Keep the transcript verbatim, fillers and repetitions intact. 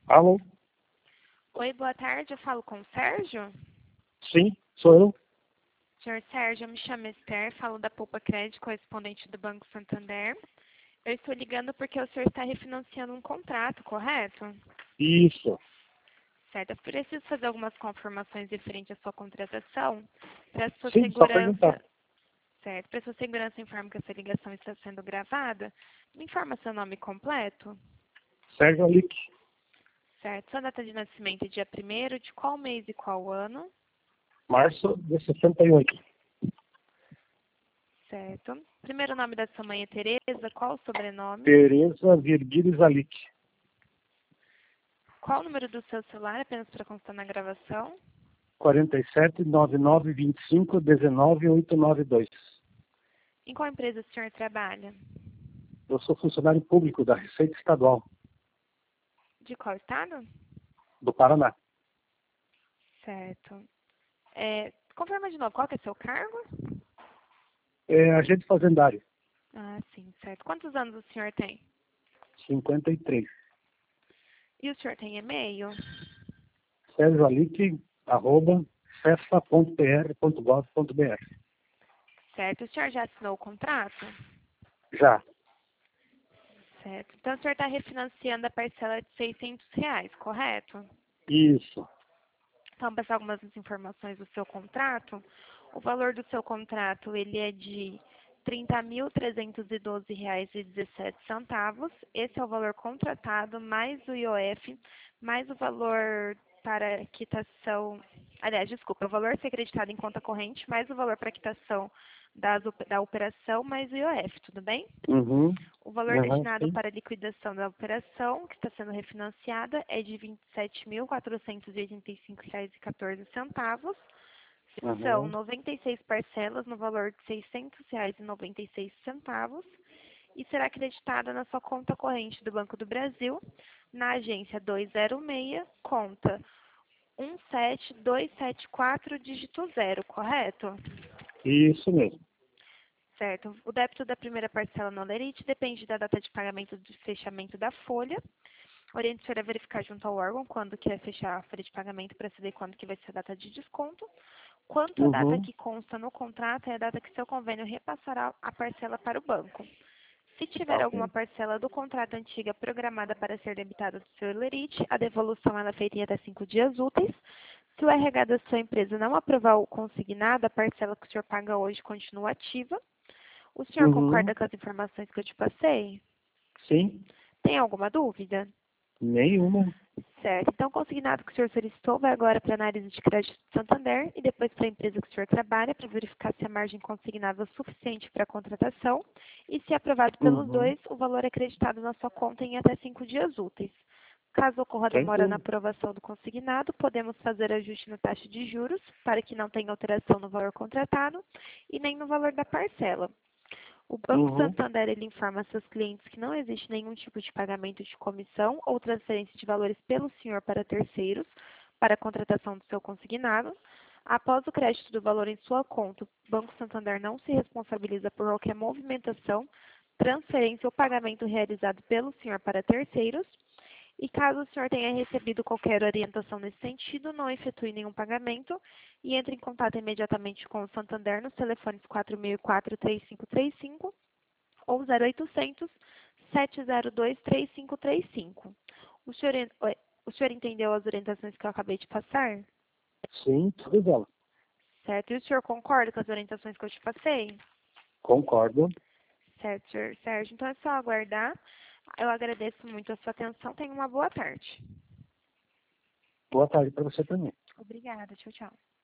Alô? Oi, boa tarde, eu falo com o Sérgio? Sim, sou eu. Senhor Sérgio, eu me chamo Esther, falo da Poupa Crédito, correspondente do Banco Santander. Eu estou ligando porque o senhor está refinanciando um contrato, correto? Isso. Certo, eu preciso fazer algumas confirmações referente à sua contratação. Para sua Sim, só perguntar. segurança, certo, para sua segurança, informo que essa ligação está sendo gravada. Me informa seu nome completo. Sérgio Alic, Certo, sua data de nascimento é dia primeiro, de qual mês e qual ano? março de sessenta e oito. Certo. Primeiro nome da sua mãe é Tereza, qual o sobrenome? Tereza Virgílio Alic. Qual o número do seu celular, apenas para constar na gravação? quarenta e sete, noventa e nove, vinte e cinco, dezenove, oitocentos e noventa e dois. Em qual empresa o senhor trabalha? Eu sou funcionário público da Receita Estadual De qual estado? do Paraná. Certo. É, confirma de novo, qual que é seu cargo? É agente fazendário, Ah, sim, certo. Quantos anos o senhor tem? cinquenta e três. E o senhor tem e-mail? Sérgio Alic, arroba, cefa ponto p r ponto gov ponto b r. Certo. O senhor já assinou o contrato? Já. Certo. Então, o senhor está refinanciando a parcela de seiscentos reais, correto? Isso. Então, passar algumas informações do seu contrato. O valor do seu contrato, ele é de trinta mil trezentos e doze reais e dezessete centavos. Esse é o valor contratado, mais o I O F, mais o valor para quitação, aliás, desculpa, o valor a ser acreditado em conta corrente, mais o valor para quitação das, op- da operação, mais o I O F, tudo bem? Uhum. O valor Uhum, destinado sim. para a liquidação da operação, que está sendo refinanciada, é de vinte e sete mil quatrocentos e oitenta e cinco reais e quatorze centavos. São Uhum. noventa e seis parcelas no valor de seiscentos reais e noventa e seis centavos e será acreditada na sua conta corrente do Banco do Brasil, na agência duzentos e seis, conta um sete dois sete quatro, dígito zero, correto? Isso mesmo. Certo. O débito da primeira parcela no Lerite depende da data de pagamento do fechamento da folha. Oriente o senhor a verificar junto ao órgão quando que vai fechar a folha de pagamento para saber quando que vai ser a data de desconto. Quanto à data Uhum. que consta no contrato, é a data que seu convênio repassará a parcela para o banco. Se Tá tiver alguma ok. parcela do contrato antiga programada para ser debitada do seu Lerite, a devolução ela é feita em até cinco dias úteis. Se o R H da sua empresa não aprovar o consignado, a parcela que o senhor paga hoje continua ativa. O senhor Uhum. concorda com as informações que eu te passei? Sim. Tem alguma dúvida? Nenhuma. Certo. Então, o consignado que o senhor solicitou vai agora para a análise de crédito do Santander e depois para a empresa que o senhor trabalha para verificar se a margem consignável é suficiente para a contratação e, se aprovado pelos Uhum. dois, o valor é acreditado na sua conta em até cinco dias úteis. Caso ocorra demora na Tranquilo. aprovação do consignado, podemos fazer ajuste na taxa de juros para que não tenha alteração no valor contratado e nem no valor da parcela. O Banco Uhum. Santander ele informa seus clientes que não existe nenhum tipo de pagamento de comissão ou transferência de valores pelo senhor para terceiros para a contratação do seu consignado. Após o crédito do valor em sua conta, o Banco Santander não se responsabiliza por qualquer movimentação, transferência ou pagamento realizado pelo senhor para terceiros. E caso o senhor tenha recebido qualquer orientação nesse sentido, não efetue nenhum pagamento e entre em contato imediatamente com o Santander nos telefones quatro mil e quatro, três cinco três cinco ou zero oitocentos, sete zero dois, três cinco três cinco. O senhor, en- oi, o senhor entendeu as orientações que eu acabei de passar? Sim, tudo bem. Certo? E o senhor concorda com as orientações que eu te passei? Concordo. Certo, senhor Sérgio. Então é só aguardar. Eu agradeço muito a sua atenção. Tenha uma boa tarde. Boa tarde para você também. Obrigada. Tchau, tchau.